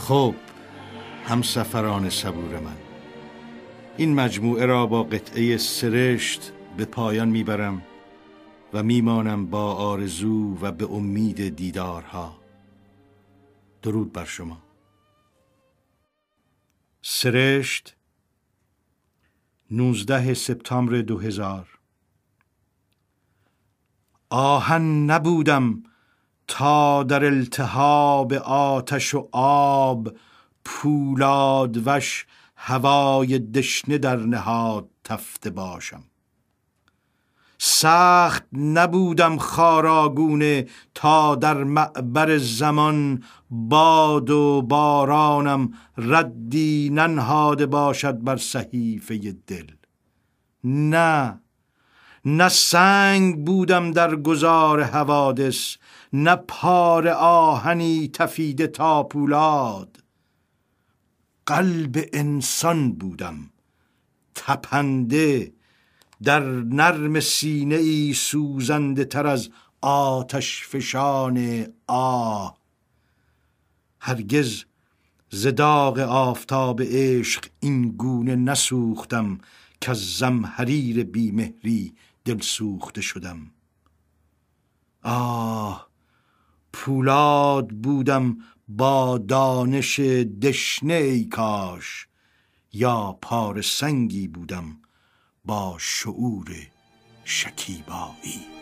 خب همسفران صبور من، این مجموعه را با قطعه سرشت به پایان میبرم و میمانم با آرزو و به امید دیدارها. درود بر شما. سرشت 19 سپتامبر 2000. آهن نبودم تا در التهاب آتش و آب، پولاد وش هوای دشنه در نهاد تفته باشم. سخت نبودم خاراگونه تا در معبر زمان، باد و بارانم ردی ننهاده باشد بر صحیفه دل. نه سنگ بودم در گذار حوادث، نه پاره آهنی تفیده تا پولاد. قلب انسان بودم تپنده در نرم سینه ای سوزنده تر از آتش فشان آه. هرگز ز داغ آفتاب عشق این گونه نسوختم که از زمهریر بیمهری دل سوخته شدم. پولاد بودم با دانش دشنه ای کاش، یا پاره سنگی بودم با شعور شکیبایی.